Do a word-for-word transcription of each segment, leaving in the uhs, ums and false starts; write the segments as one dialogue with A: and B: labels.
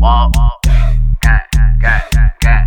A: Walk, gang, gang, gang.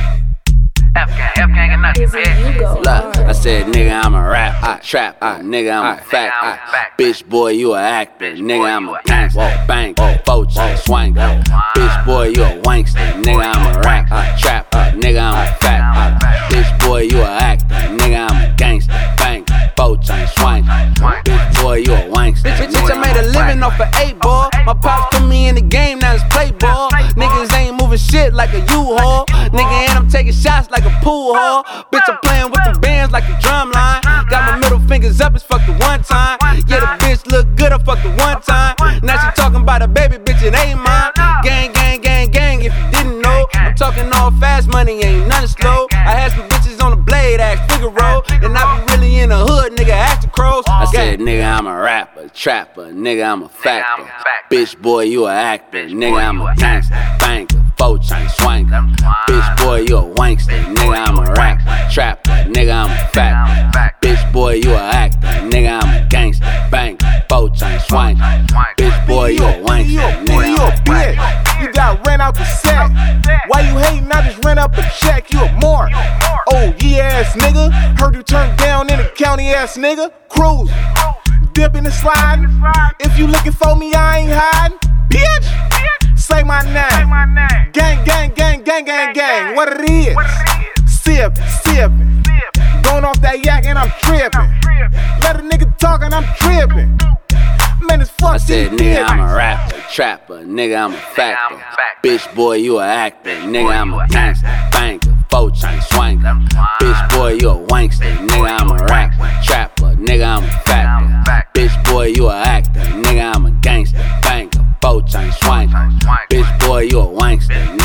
A: F gang, F gang, and nothing, bitch.
B: Look, I said, nigga, I'm a rap, I trap, I, nigga, I'm a fact, I, bitch, boy, you a actor, nigga, I'm a gangster, bang, four chain, swang, bitch, boy, you a wankster, nigga, I'm a rap, I trap, I, nigga, I'm a fact, I, bitch, boy, you a actor, nigga, I'm a gangster, bang, four chain, swang, bitch, boy, you a wankster. Bitch, bitch, I made a living off of eight ball. My pops put me in the game, now it's play ball. Niggas ain't moving shit like a U-Haul. Nigga, and I'm taking shots like a pool hall. Bitch, I'm playing with the bands like a drum line. Got my middle fingers up, it's fucked the one time. Yeah, the bitch look good, I fucked the one time. Now she talking about a baby, bitch, it ain't mine. Gang, gang, gang, gang, if you didn't know. I'm talking all fast money, ain't nothing slow. I had some bitches on the blade, ask Figaro. And I be really in the hood, nigga, ask the crows. I said, nigga, I'm a rapper, trapper, nigga, I'm a factor. Bitch, boy, you a actor, nigga, I'm a gangster, banker, four chain, swanker. Bitch, boy, you a wankster, nigga, I'm a rapper, trapper, nigga, I'm a factor. Bitch, boy, you a actor, nigga, I'm a gangster, banker, four chain, swanker. Bitch, boy, you a wankster, nigga,
C: you a bitch. You got rent out the set. Why you hating? I just rent up a check. You a mark. Oh, yeah, ass nigga. Heard you turned down in the county, ass nigga. Cruise. Dipping and sliding. If you looking for me, I ain't hiding. Bitch, say my name. Gang, gang, gang, gang, gang, gang. What it is? Sippin', sippin'. Going off that yak and I'm trippin'. Let a nigga talk and I'm trippin'. Man, it's fuck.
B: I said, nigga, I'm a rapper, trapper, nigga, I'm a factor. Bitch, boy, you a actor, nigga, I'm a gangster, banker, four chain, swanker. Bitch, boy, you a wankster, nigga, I'm a rapper, trapper, nigga, I'm a factor. Bitch, boy, you a actor, nigga, I'm a gangster, banker, four chain, swanker. Bitch, boy, you a wankster.